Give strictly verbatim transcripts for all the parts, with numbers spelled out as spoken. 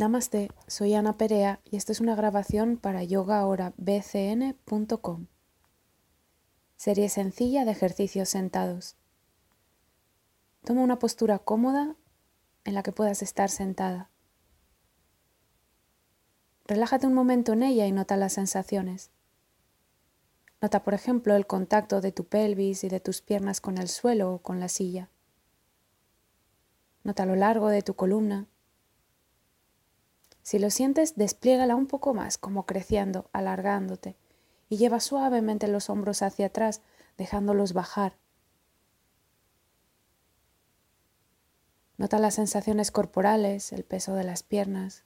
Namaste, soy Ana Perea y esta es una grabación para yoga ahora b c n punto com. Serie sencilla de ejercicios sentados. Toma una postura cómoda en la que puedas estar sentada. Relájate un momento en ella y nota las sensaciones. Nota, por ejemplo, el contacto de tu pelvis y de tus piernas con el suelo o con la silla. Nota lo largo de tu columna. Si lo sientes, despliégala un poco más, como creciendo, alargándote, y lleva suavemente los hombros hacia atrás, dejándolos bajar. Nota las sensaciones corporales, el peso de las piernas,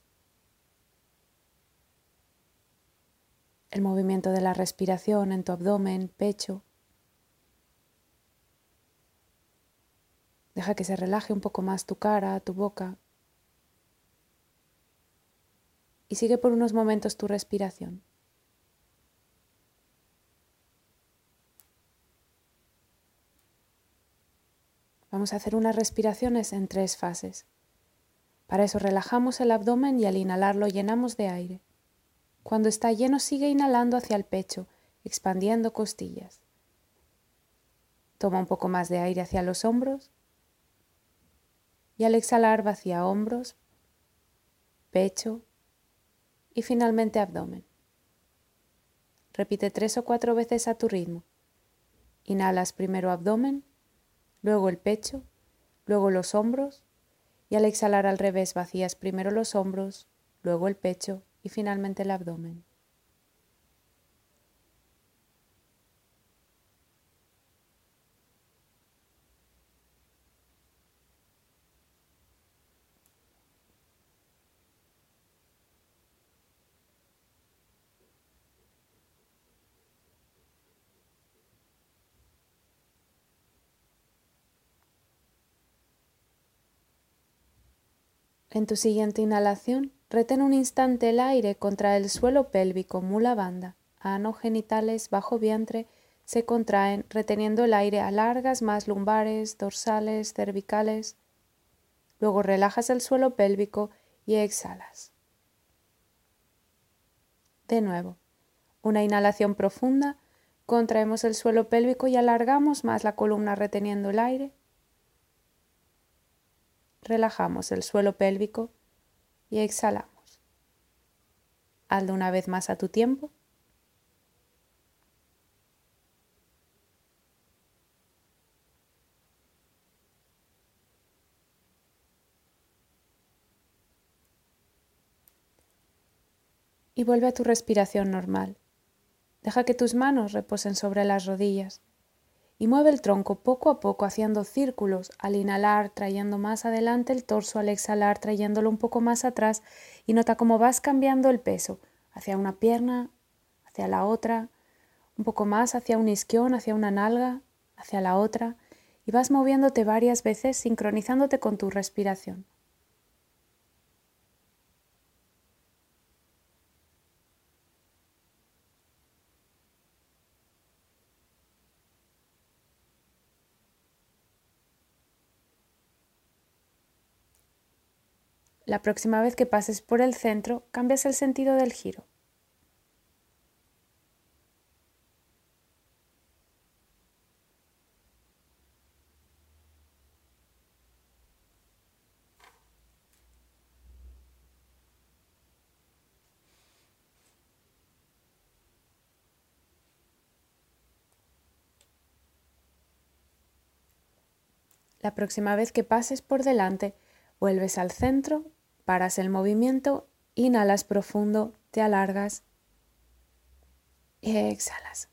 el movimiento de la respiración en tu abdomen, pecho. Deja que se relaje un poco más tu cara, tu boca. Y sigue por unos momentos tu respiración. Vamos a hacer unas respiraciones en tres fases. Para eso relajamos el abdomen y al inhalarlo llenamos de aire. Cuando está lleno sigue inhalando hacia el pecho, expandiendo costillas. Toma un poco más de aire hacia los hombros y al exhalar vacía hombros, pecho y finalmente abdomen. Repite tres o cuatro veces a tu ritmo. Inhalas primero abdomen, luego el pecho, luego los hombros y al exhalar al revés vacías primero los hombros, luego el pecho y finalmente el abdomen. En tu siguiente inhalación, retén un instante el aire contra el suelo pélvico, mula bandha, ano, genitales, bajo vientre, se contraen, reteniendo el aire, alargas más lumbares, dorsales, cervicales. Luego relajas el suelo pélvico y exhalas. De nuevo, una inhalación profunda, contraemos el suelo pélvico y alargamos más la columna reteniendo el aire. Relajamos el suelo pélvico y exhalamos. Hazlo una vez más a tu tiempo. Y vuelve a tu respiración normal. Deja que tus manos reposen sobre las rodillas y mueve el tronco poco a poco haciendo círculos, al inhalar trayendo más adelante el torso, al exhalar trayéndolo un poco más atrás y nota cómo vas cambiando el peso hacia una pierna, hacia la otra, un poco más hacia un isquión, hacia una nalga, hacia la otra y vas moviéndote varias veces sincronizándote con tu respiración. La próxima vez que pases por el centro, cambias el sentido del giro. La próxima vez que pases por delante, vuelves al centro, paras el movimiento, inhalas profundo, te alargas y exhalas.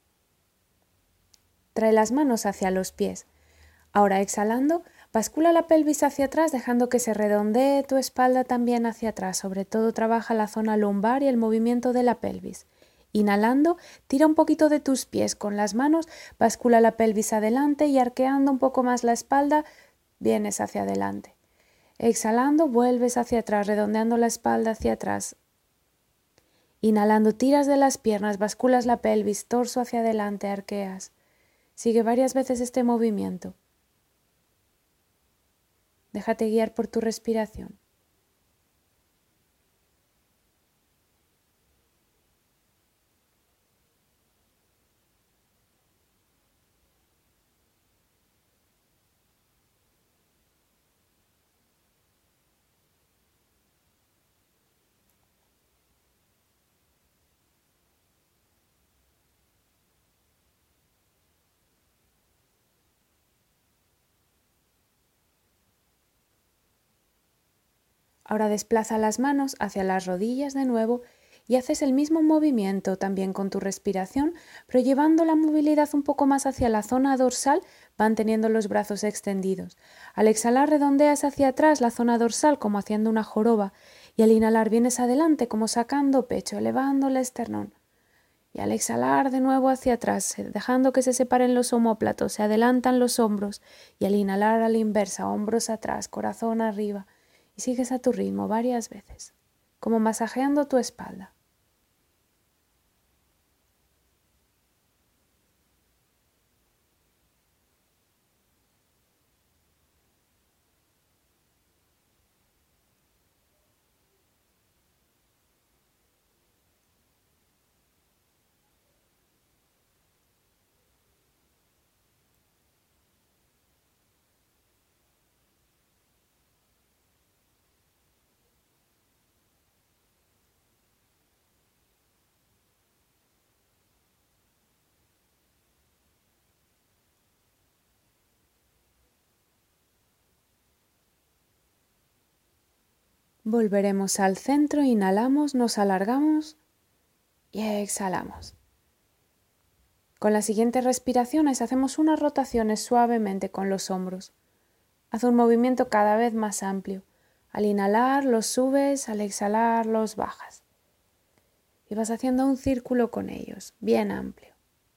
Trae las manos hacia los pies. Ahora exhalando, bascula la pelvis hacia atrás dejando que se redondee tu espalda también hacia atrás. Sobre todo trabaja la zona lumbar y el movimiento de la pelvis. Inhalando, tira un poquito de tus pies con las manos, bascula la pelvis adelante y arqueando un poco más la espalda, vienes hacia adelante. Exhalando, vuelves hacia atrás, redondeando la espalda hacia atrás. Inhalando, tiras de las piernas, basculas la pelvis, torso hacia adelante, arqueas. Sigue varias veces este movimiento. Déjate guiar por tu respiración. Ahora desplaza las manos hacia las rodillas de nuevo y haces el mismo movimiento también con tu respiración, pero llevando la movilidad un poco más hacia la zona dorsal, manteniendo los brazos extendidos. Al exhalar redondeas hacia atrás la zona dorsal como haciendo una joroba y al inhalar vienes adelante como sacando pecho, elevando el esternón. Y al exhalar de nuevo hacia atrás, dejando que se separen los omóplatos, se adelantan los hombros y al inhalar a la inversa, hombros atrás, corazón arriba y sigues a tu ritmo varias veces, como masajeando tu espalda. Volveremos al centro, inhalamos, nos alargamos y exhalamos. Con las siguientes respiraciones hacemos unas rotaciones suavemente con los hombros. Haz un movimiento cada vez más amplio. Al inhalar los subes, al exhalar los bajas. Y vas haciendo un círculo con ellos, bien amplio.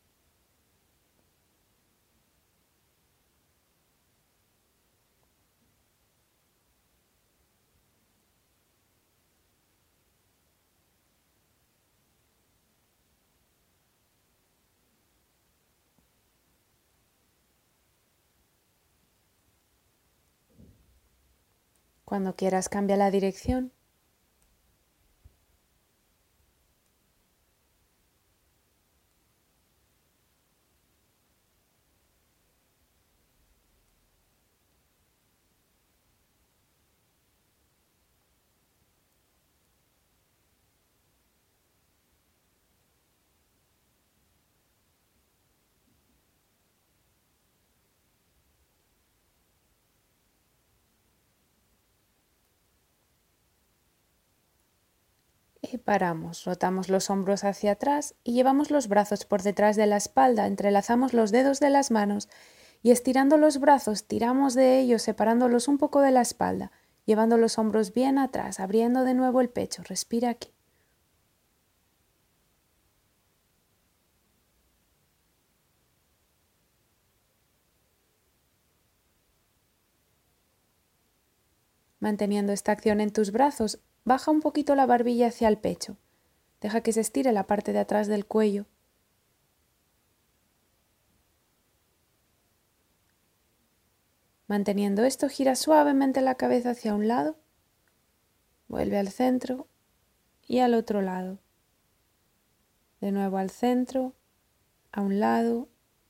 Cuando quieras cambia la dirección. Y paramos, rotamos los hombros hacia atrás y llevamos los brazos por detrás de la espalda, entrelazamos los dedos de las manos y estirando los brazos tiramos de ellos separándolos un poco de la espalda, llevando los hombros bien atrás, abriendo de nuevo el pecho. Respira aquí. Manteniendo esta acción en tus brazos, baja un poquito la barbilla hacia el pecho. Deja que se estire la parte de atrás del cuello. Manteniendo esto, gira suavemente la cabeza hacia un lado, vuelve al centro y al otro lado. De nuevo al centro, a un lado,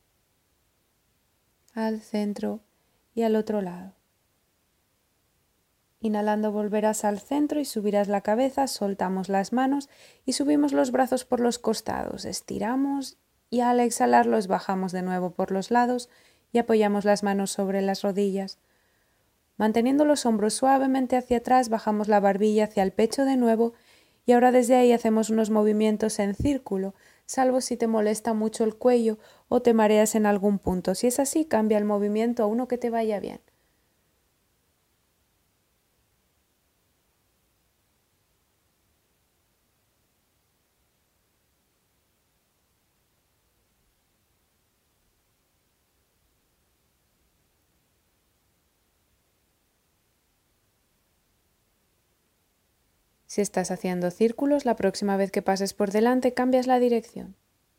al centro y al otro lado. Inhalando volverás al centro y subirás la cabeza, soltamos las manos y subimos los brazos por los costados, estiramos y al exhalar los bajamos de nuevo por los lados y apoyamos las manos sobre las rodillas. Manteniendo los hombros suavemente hacia atrás, bajamos la barbilla hacia el pecho de nuevo y ahora desde ahí hacemos unos movimientos en círculo, salvo si te molesta mucho el cuello o te mareas en algún punto. Si es así, cambia el movimiento a uno que te vaya bien. Si estás haciendo círculos, la próxima vez que pases por delante cambias la dirección.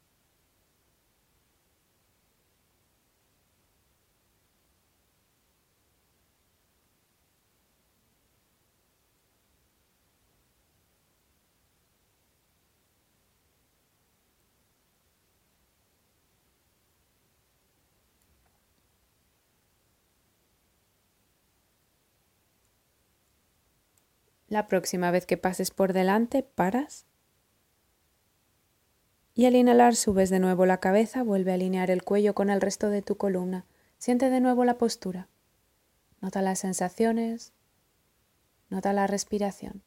La próxima vez que pases por delante, paras. Y al inhalar subes de nuevo la cabeza, vuelve a alinear el cuello con el resto de tu columna. Siente de nuevo la postura. Nota las sensaciones. Nota la respiración.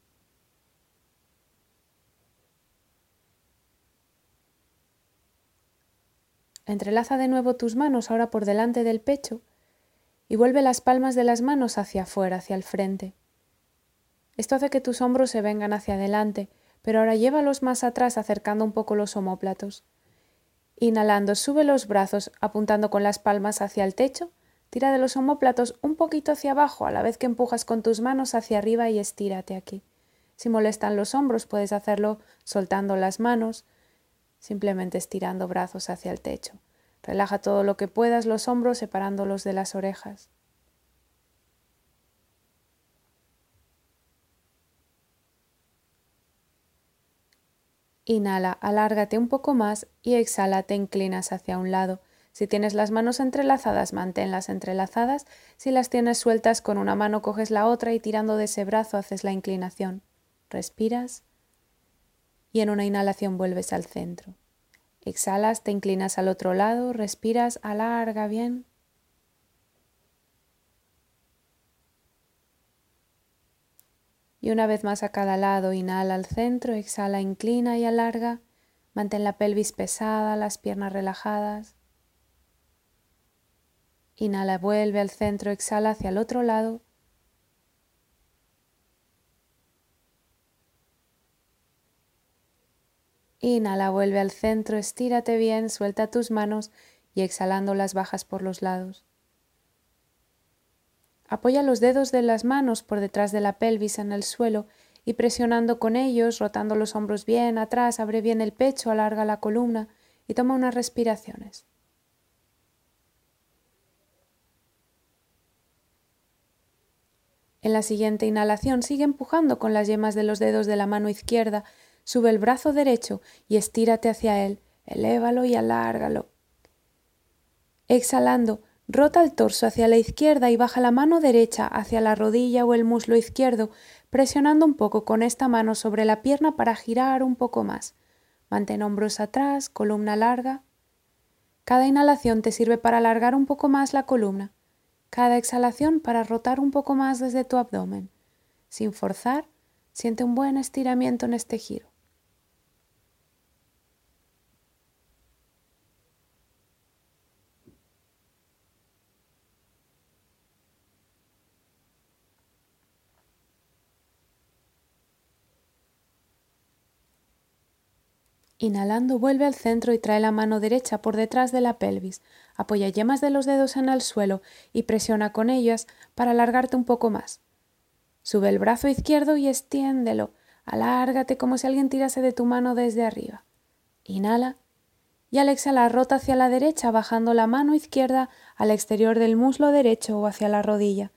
Entrelaza de nuevo tus manos ahora por delante del pecho y vuelve las palmas de las manos hacia afuera, hacia el frente. Esto hace que tus hombros se vengan hacia adelante, pero ahora llévalos más atrás acercando un poco los omóplatos. Inhalando, sube los brazos apuntando con las palmas hacia el techo, tira de los omóplatos un poquito hacia abajo a la vez que empujas con tus manos hacia arriba y estírate aquí. Si molestan los hombros puedes hacerlo soltando las manos, simplemente estirando brazos hacia el techo. Relaja todo lo que puedas los hombros separándolos de las orejas. Inhala, alárgate un poco más y exhala, te inclinas hacia un lado. Si tienes las manos entrelazadas, manténlas entrelazadas. Si las tienes sueltas, con una mano coges la otra y tirando de ese brazo haces la inclinación. Respiras y en una inhalación vuelves al centro. Exhalas, te inclinas al otro lado, respiras, alarga bien. Y una vez más a cada lado, inhala al centro, exhala, inclina y alarga. Mantén la pelvis pesada, las piernas relajadas. Inhala, vuelve al centro, exhala hacia el otro lado. Inhala, vuelve al centro, estírate bien, suelta tus manos y exhalando las bajas por los lados. Apoya los dedos de las manos por detrás de la pelvis en el suelo y presionando con ellos, rotando los hombros bien atrás, abre bien el pecho, alarga la columna y toma unas respiraciones. En la siguiente inhalación sigue empujando con las yemas de los dedos de la mano izquierda, sube el brazo derecho y estírate hacia él, elévalo y alárgalo. Exhalando, rota el torso hacia la izquierda y baja la mano derecha hacia la rodilla o el muslo izquierdo, presionando un poco con esta mano sobre la pierna para girar un poco más. Mantén hombros atrás, columna larga. Cada inhalación te sirve para alargar un poco más la columna. Cada exhalación para rotar un poco más desde tu abdomen. Sin forzar, siente un buen estiramiento en este giro. Inhalando, vuelve al centro y trae la mano derecha por detrás de la pelvis. Apoya yemas de los dedos en el suelo y presiona con ellas para alargarte un poco más. Sube el brazo izquierdo y extiéndelo. Alárgate como si alguien tirase de tu mano desde arriba. Inhala y al exhalar rota hacia la derecha bajando la mano izquierda al exterior del muslo derecho o hacia la rodilla.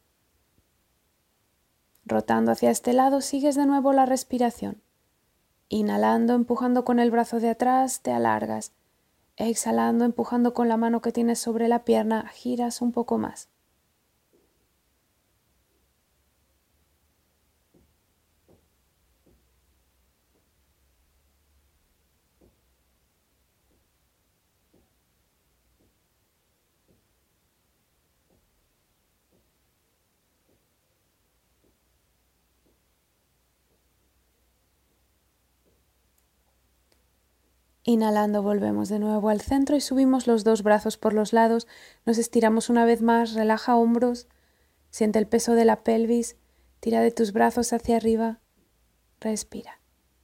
Rotando hacia este lado sigues de nuevo la respiración. Inhalando, empujando con el brazo de atrás, te alargas. Exhalando, empujando con la mano que tienes sobre la pierna, giras un poco más. Inhalando, volvemos de nuevo al centro y subimos los dos brazos por los lados. Nos estiramos una vez más, relaja hombros, siente el peso de la pelvis, tira de tus brazos hacia arriba, respira.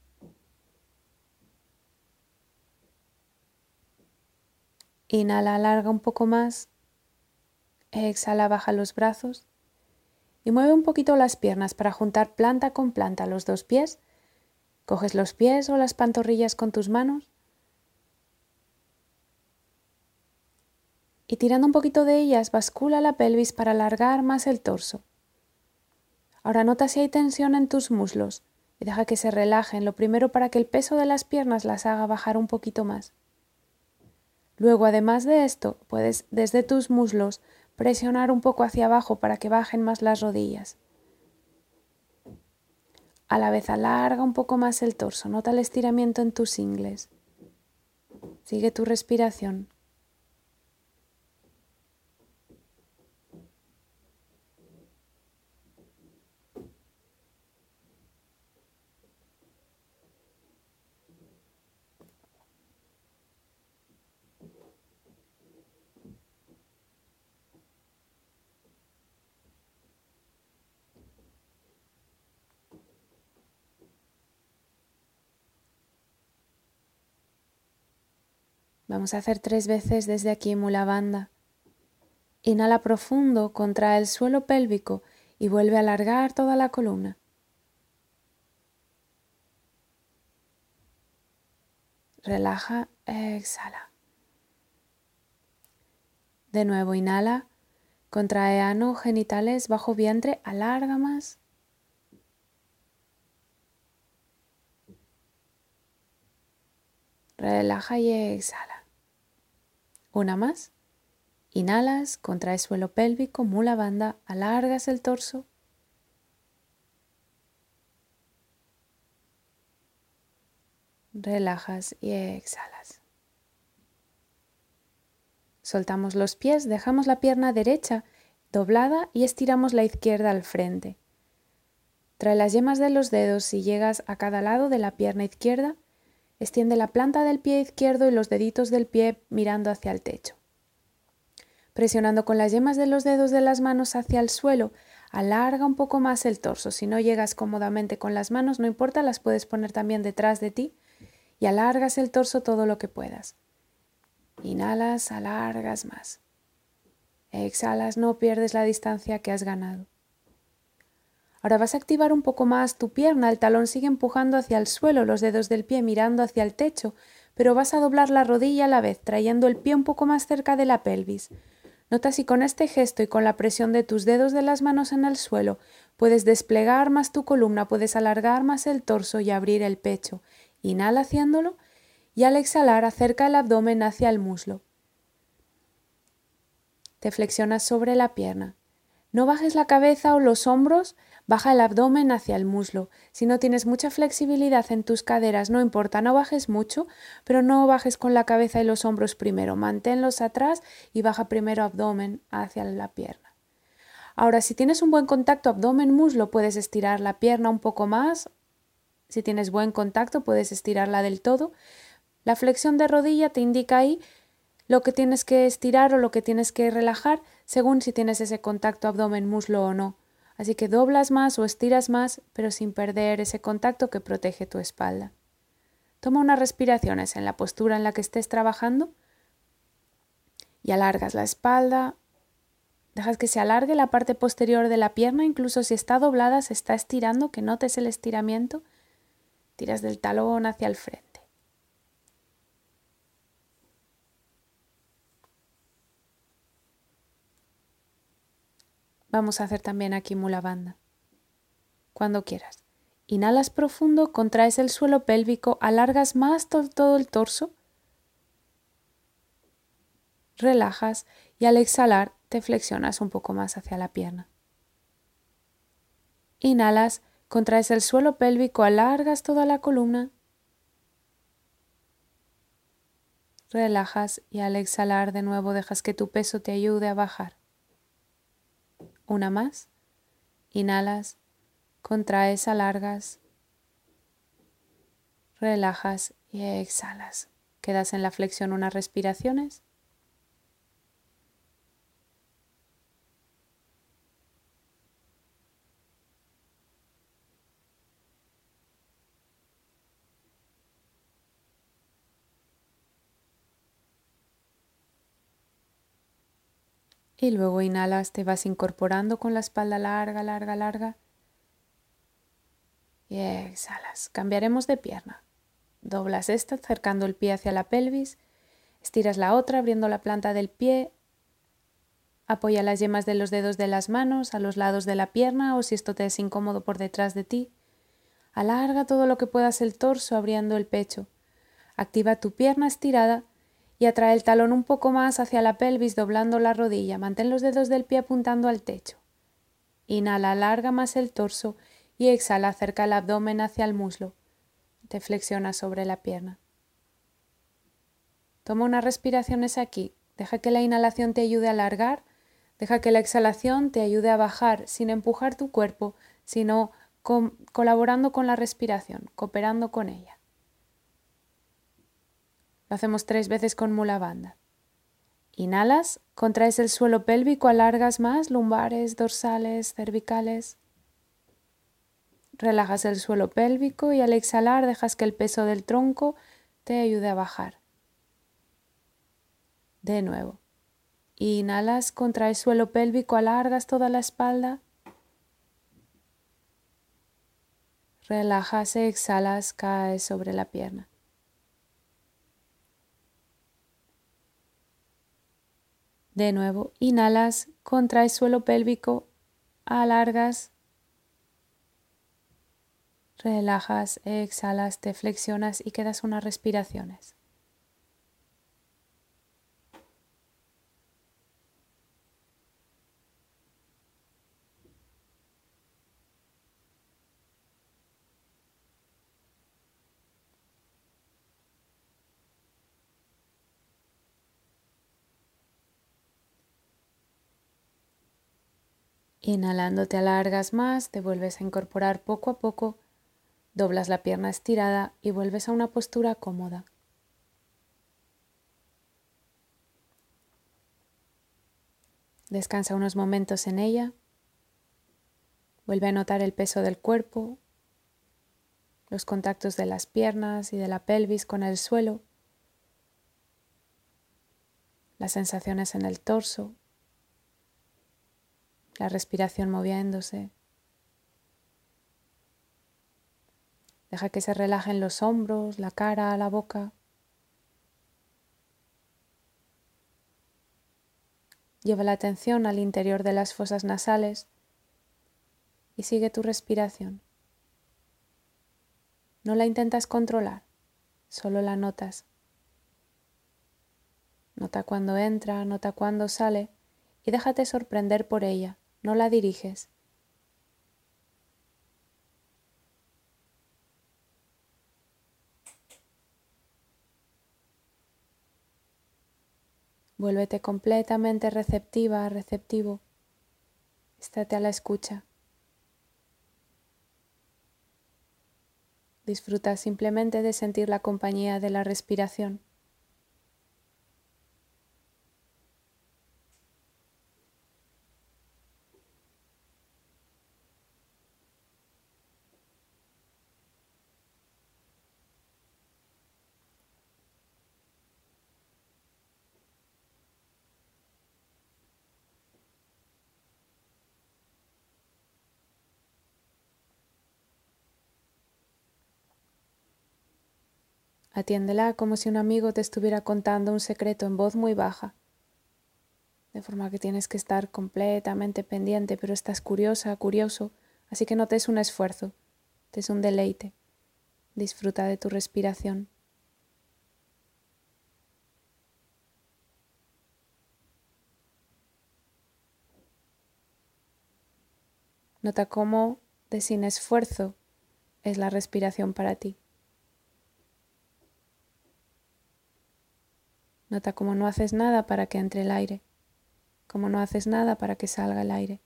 Inhala, alarga un poco más, exhala, baja los brazos y mueve un poquito las piernas para juntar planta con planta los dos pies. Coges los pies o las pantorrillas con tus manos y tirando un poquito de ellas bascula la pelvis para alargar más el torso. Ahora nota si hay tensión en tus muslos y deja que se relajen, lo primero para que el peso de las piernas las haga bajar un poquito más. Luego, además de esto, puedes desde tus muslos presionar un poco hacia abajo para que bajen más las rodillas. A la vez alarga un poco más el torso, nota el estiramiento en tus ingles. Sigue tu respiración. Vamos a hacer tres veces desde aquí Mula Bandha. Inhala profundo, contrae el suelo pélvico y vuelve a alargar toda la columna. Relaja, exhala. De nuevo, inhala, contrae ano, genitales, bajo vientre, alarga más. Relaja y exhala. Una más. Inhalas, contraes suelo pélvico, Mula Bandha, alargas el torso. Relajas y exhalas. Soltamos los pies, dejamos la pierna derecha doblada y estiramos la izquierda al frente. Trae las yemas de los dedos si llegas a cada lado de la pierna izquierda. Extiende la planta del pie izquierdo y los deditos del pie mirando hacia el techo. Presionando con las yemas de los dedos de las manos hacia el suelo, alarga un poco más el torso. Si no llegas cómodamente con las manos, no importa, las puedes poner también detrás de ti y alargas el torso todo lo que puedas. Inhalas, alargas más. Exhalas, no pierdes la distancia que has ganado. Ahora vas a activar un poco más tu pierna, el talón sigue empujando hacia el suelo, los dedos del pie mirando hacia el techo, pero vas a doblar la rodilla a la vez, trayendo el pie un poco más cerca de la pelvis. Nota si con este gesto y con la presión de tus dedos de las manos en el suelo puedes desplegar más tu columna, puedes alargar más el torso y abrir el pecho. Inhala haciéndolo y al exhalar acerca el abdomen hacia el muslo. Te flexionas sobre la pierna. No bajes la cabeza o los hombros, baja el abdomen hacia el muslo. Si no tienes mucha flexibilidad en tus caderas, no importa, no bajes mucho, pero no bajes con la cabeza y los hombros primero. Manténlos atrás y baja primero abdomen hacia la pierna. Ahora, si tienes un buen contacto abdomen-muslo, puedes estirar la pierna un poco más. Si tienes buen contacto, puedes estirarla del todo. La flexión de rodilla te indica ahí lo que tienes que estirar o lo que tienes que relajar según si tienes ese contacto abdomen-muslo o no. Así que doblas más o estiras más, pero sin perder ese contacto que protege tu espalda. Toma unas respiraciones en la postura en la que estés trabajando y alargas la espalda. Dejas que se alargue la parte posterior de la pierna, incluso si está doblada, se está estirando, que notes el estiramiento. Tiras del talón hacia el frente. Vamos a hacer también aquí Mula Bandha. Cuando quieras. Inhalas profundo, contraes el suelo pélvico, alargas más to- todo el torso. Relajas y al exhalar te flexionas un poco más hacia la pierna. Inhalas, contraes el suelo pélvico, alargas toda la columna. Relajas y al exhalar de nuevo dejas que tu peso te ayude a bajar. Una más. Inhalas, contraes, alargas, relajas y exhalas. Quedas en la flexión unas respiraciones. Y luego inhalas, te vas incorporando con la espalda larga, larga, larga. Y exhalas. Cambiaremos de pierna. Doblas esta, acercando el pie hacia la pelvis. Estiras la otra, abriendo la planta del pie. Apoya las yemas de los dedos de las manos a los lados de la pierna o si esto te es incómodo por detrás de ti. Alarga todo lo que puedas el torso, abriendo el pecho. Activa tu pierna estirada y atrae el talón un poco más hacia la pelvis, doblando la rodilla. Mantén los dedos del pie apuntando al techo. Inhala, alarga más el torso y exhala, acerca el abdomen hacia el muslo. Te flexionas sobre la pierna. Toma unas respiraciones aquí. Deja que la inhalación te ayude a alargar. Deja que la exhalación te ayude a bajar sin empujar tu cuerpo, sino con, colaborando con la respiración, cooperando con ella. Lo hacemos tres veces con Mula Bandha. Inhalas, contraes el suelo pélvico, alargas más, lumbares, dorsales, cervicales. Relajas el suelo pélvico y al exhalar dejas que el peso del tronco te ayude a bajar. De nuevo. Inhalas, contraes suelo pélvico, alargas toda la espalda. Relajas, exhalas, caes sobre la pierna. De nuevo, inhalas, contraes suelo pélvico, alargas, relajas, exhalas, te flexionas y quedas unas respiraciones. Inhalando te alargas más, te vuelves a incorporar poco a poco, doblas la pierna estirada y vuelves a una postura cómoda. Descansa unos momentos en ella, vuelve a notar el peso del cuerpo, los contactos de las piernas y de la pelvis con el suelo, las sensaciones en el torso, la respiración moviéndose. Deja que se relajen los hombros, la cara, la boca. Lleva la atención al interior de las fosas nasales y sigue tu respiración. No la intentas controlar, solo la notas. Nota cuando entra, nota cuando sale y déjate sorprender por ella, no la diriges. Vuélvete completamente receptiva, receptivo. Estate a la escucha. Disfruta simplemente de sentir la compañía de la respiración. Atiéndela como si un amigo te estuviera contando un secreto en voz muy baja, de forma que tienes que estar completamente pendiente, pero estás curiosa, curioso, así que no te es un esfuerzo, te es un deleite. Disfruta de tu respiración. Nota cómo de sin esfuerzo es la respiración para ti. Nota cómo no haces nada para que entre el aire, cómo no haces nada para que salga el aire.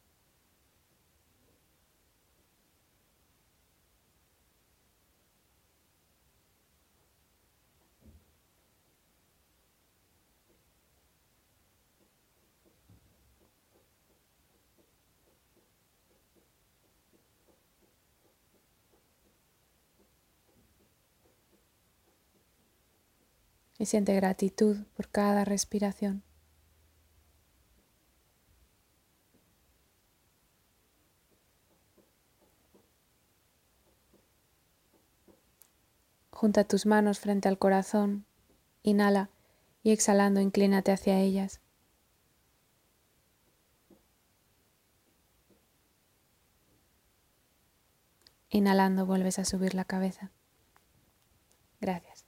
Y siente gratitud por cada respiración. Junta tus manos frente al corazón, inhala y exhalando inclínate hacia ellas. Inhalando vuelves a subir la cabeza. Gracias.